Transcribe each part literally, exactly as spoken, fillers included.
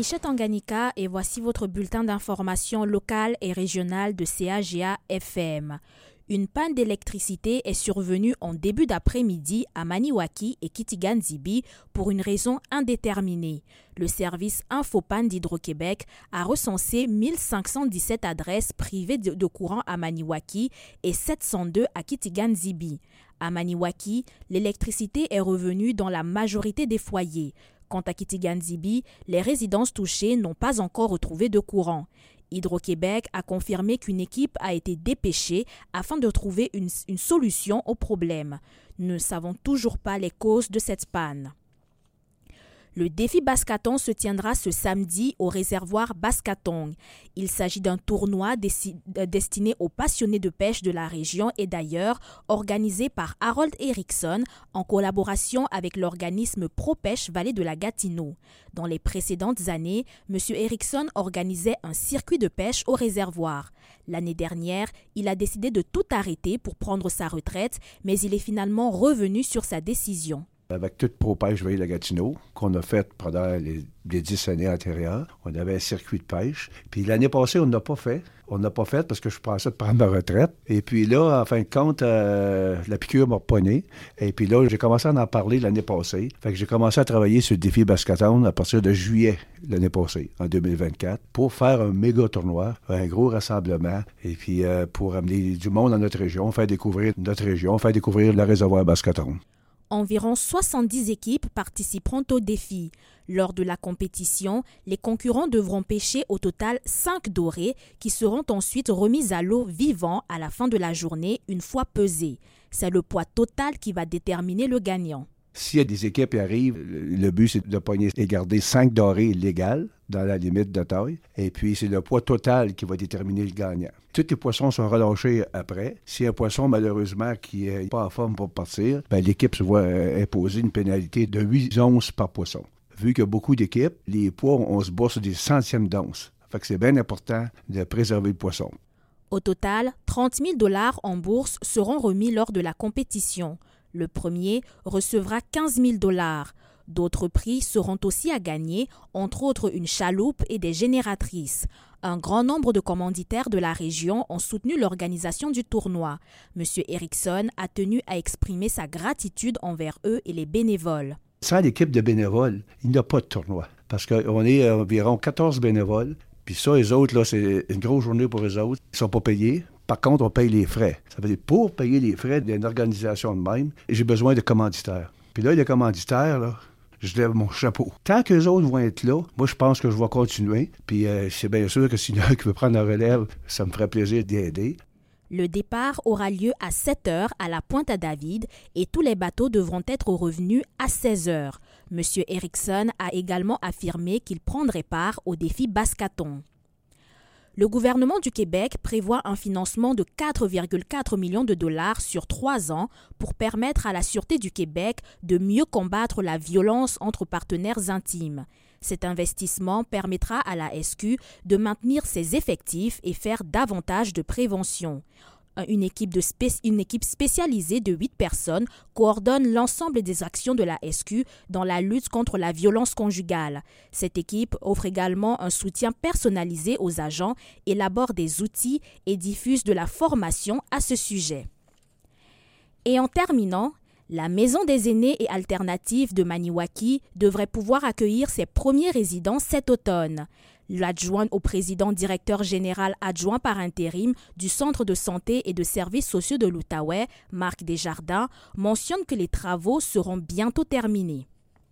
Michette Tanganyika et voici votre bulletin d'information locale et régionale de C A G A F M. Une panne d'électricité est survenue en début d'après-midi à Maniwaki et Kitigan-Zibi pour une raison indéterminée. Le service Infopan d'Hydro-Québec a recensé mille cinq cent dix-sept adresses privées de courant à Maniwaki et sept cent deux à Kitigan-Zibi. À Maniwaki, l'électricité est revenue dans la majorité des foyers. Quant à Kitigan-Zibi, les résidences touchées n'ont pas encore retrouvé de courant. Hydro-Québec a confirmé qu'une équipe a été dépêchée afin de trouver une, une solution au problème. Nous ne savons toujours pas les causes de cette panne. Le défi Baskaton se tiendra ce samedi au réservoir Baskatong. Il s'agit d'un tournoi déci- destiné aux passionnés de pêche de la région et d'ailleurs organisé par Harold Erickson en collaboration avec l'organisme ProPêche Vallée de la Gatineau. Dans les précédentes années, M. Erickson organisait un circuit de pêche au réservoir. L'année dernière, il a décidé de tout arrêter pour prendre sa retraite, mais il est finalement revenu sur sa décision. Avec toute ProPêche Vallée de la Gatineau, qu'on a fait pendant les, les dix années antérieures, on avait un circuit de pêche. Puis l'année passée, on n'a pas fait. On n'a pas fait parce que je pensais de prendre ma retraite. Et puis là, en fin de compte, euh, la piqûre m'a pogné. Et puis là, j'ai commencé à en parler l'année passée. Fait que j'ai commencé à travailler sur le défi Baskaton à partir de juillet l'année passée, en deux mille vingt-quatre, pour faire un méga tournoi, un gros rassemblement, et puis euh, pour amener du monde dans notre région, faire découvrir notre région, faire découvrir le réservoir Baskaton. Environ soixante-dix équipes participeront au défi. Lors de la compétition, les concurrents devront pêcher au total cinq dorés qui seront ensuite remis à l'eau vivants à la fin de la journée une fois pesés. C'est le poids total qui va déterminer le gagnant. S'il y a des équipes qui arrivent, le but, c'est de pogner et garder cinq dorés légales dans la limite de taille. Et puis, c'est le poids total qui va déterminer le gagnant. Tous les poissons sont relâchés après. Si un poisson, malheureusement, qui n'est pas en forme pour partir, bien, l'équipe se voit imposer une pénalité de huit onces par poisson. Vu qu'il y a beaucoup d'équipes, les poids, on se bat sur des centièmes d'once. Fait que c'est bien important de préserver le poisson. Au total, trente mille dollars en bourse seront remis lors de la compétition. Le premier recevra quinze mille dollars. D'autres prix seront aussi à gagner, entre autres une chaloupe et des génératrices. Un grand nombre de commanditaires de la région ont soutenu l'organisation du tournoi. M. Erickson a tenu à exprimer sa gratitude envers eux et les bénévoles. Sans l'équipe de bénévoles, il n'y a pas de tournoi. Parce qu'on est environ quatorze bénévoles. Puis ça, les autres, là, c'est une grosse journée pour eux autres. Ils ne sont pas payés. Par contre, on paye les frais. Ça veut dire, pour payer les frais d'une organisation de même, j'ai besoin de commanditaires. Puis là, les commanditaires, là, je lève mon chapeau. Tant que les autres vont être là, moi, je pense que je vais continuer. Puis euh, c'est bien sûr que s'il y en a qui veut prendre la relève, ça me ferait plaisir d'aider. Le départ aura lieu à sept heures à la Pointe-à-David et tous les bateaux devront être revenus à seize heures. M. Erickson a également affirmé qu'il prendrait part au défi Baskaton. Le gouvernement du Québec prévoit un financement de quatre virgule quatre millions de dollars sur trois ans pour permettre à la Sûreté du Québec de mieux combattre la violence entre partenaires intimes. Cet investissement permettra à la S Q de maintenir ses effectifs et faire davantage de prévention. Une équipe, de spé- une équipe spécialisée de huit personnes coordonne l'ensemble des actions de la S Q dans la lutte contre la violence conjugale. Cette équipe offre également un soutien personnalisé aux agents, élabore des outils et diffuse de la formation à ce sujet. Et en terminant, la Maison des aînés et alternatives de Maniwaki devrait pouvoir accueillir ses premiers résidents cet automne. L'adjoint au président directeur général adjoint par intérim du Centre de santé et de services sociaux de l'Outaouais, Marc Desjardins, mentionne que les travaux seront bientôt terminés.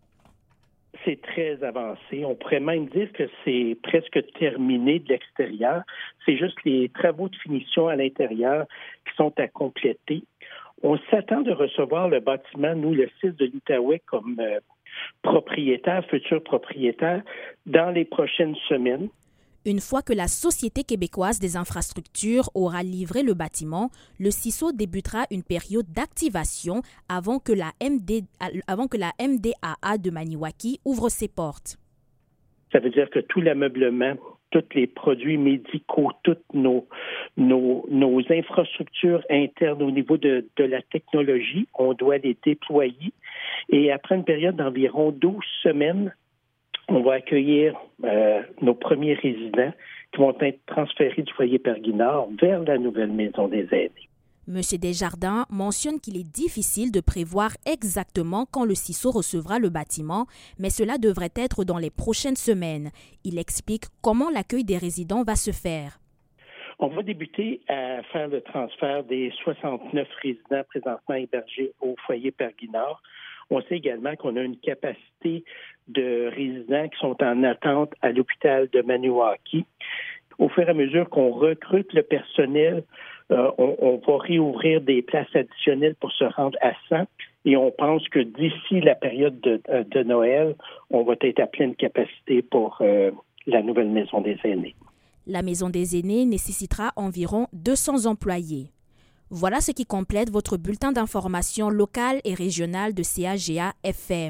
C'est très avancé. On pourrait même dire que c'est presque terminé de l'extérieur. C'est juste les travaux de finition à l'intérieur qui sont à compléter. On s'attend de recevoir le bâtiment, nous, le six de l'Outaouais, comme euh, propriétaire, futur propriétaire, dans les prochaines semaines. Une fois que la Société québécoise des infrastructures aura livré le bâtiment, le C I S O débutera une période d'activation avant que la M D, avant que la M D A A de Maniwaki ouvre ses portes. Ça veut dire que tout l'ameublement, tous les produits médicaux, toutes nos, nos, nos infrastructures internes au niveau de, de la technologie, on doit les déployer. Et après une période d'environ douze semaines, on va accueillir euh, nos premiers résidents qui vont être transférés du foyer Périguinard vers la nouvelle maison des aînés. M. Desjardins mentionne qu'il est difficile de prévoir exactement quand le C I S O recevra le bâtiment, mais cela devrait être dans les prochaines semaines. Il explique comment l'accueil des résidents va se faire. On va débuter à faire le transfert des soixante-neuf résidents présentement hébergés au foyer Périguinard. On sait également qu'on a une capacité de résidents qui sont en attente à l'hôpital de Maniwaki. Au fur et à mesure qu'on recrute le personnel, euh, on, on va réouvrir des places additionnelles pour se rendre à cent. Et on pense que d'ici la période de, de Noël, on va être à pleine capacité pour euh, la nouvelle maison des aînés. La maison des aînés nécessitera environ deux cents employés. Voilà ce qui complète votre bulletin d'information locale et régionale de C A G A F M.